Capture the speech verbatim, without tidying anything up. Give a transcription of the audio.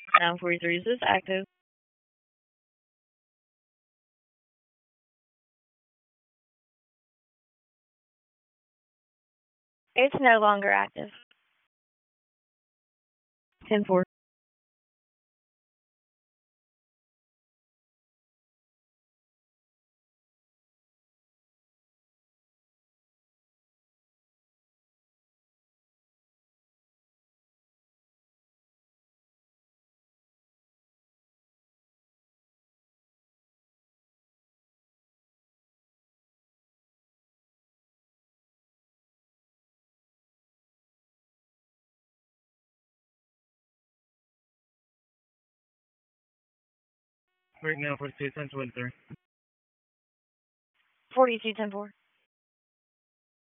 nine forty-three, is this active? It's no longer active. ten four. Right now, forty-two, ten twenty-three. forty-two, ten four.